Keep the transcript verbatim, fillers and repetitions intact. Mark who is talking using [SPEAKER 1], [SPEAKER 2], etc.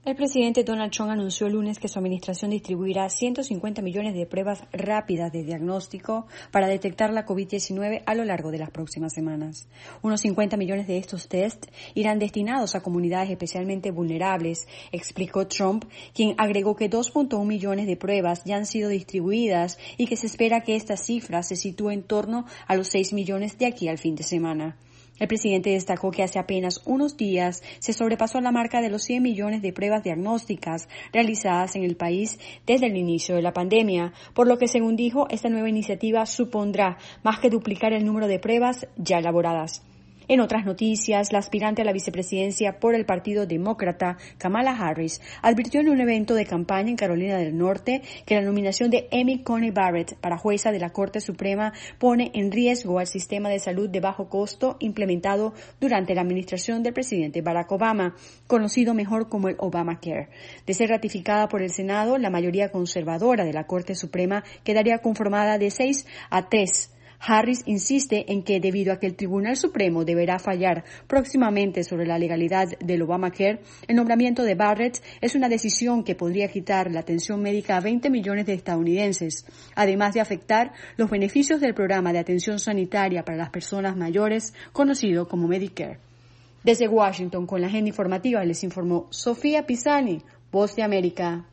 [SPEAKER 1] El presidente Donald Trump anunció el lunes que su administración distribuirá ciento cincuenta millones de pruebas rápidas de diagnóstico para detectar la COVID diecinueve a lo largo de las próximas semanas. Unos cincuenta millones de estos tests irán destinados a comunidades especialmente vulnerables, explicó Trump, quien agregó que dos punto uno millones de pruebas ya han sido distribuidas y que se espera que esta cifra se sitúe en torno a los seis millones de aquí al fin de semana. El presidente destacó que hace apenas unos días se sobrepasó la marca de los cien millones de pruebas diagnósticas realizadas en el país desde el inicio de la pandemia, por lo que, según dijo, esta nueva iniciativa supondrá más que duplicar el número de pruebas ya elaboradas. En otras noticias, la aspirante a la vicepresidencia por el Partido Demócrata, Kamala Harris, advirtió en un evento de campaña en Carolina del Norte que la nominación de Amy Coney Barrett para jueza de la Corte Suprema pone en riesgo al sistema de salud de bajo costo implementado durante la administración del presidente Barack Obama, conocido mejor como el Obamacare. De ser ratificada por el Senado, la mayoría conservadora de la Corte Suprema quedaría conformada de seis a tres. Harris insiste en que, debido a que el Tribunal Supremo deberá fallar próximamente sobre la legalidad del Obamacare, el nombramiento de Barrett es una decisión que podría quitar la atención médica a veinte millones de estadounidenses, además de afectar los beneficios del programa de atención sanitaria para las personas mayores, conocido como Medicare. Desde Washington, con la agenda informativa, les informó Sofía Pisani, Voz de América.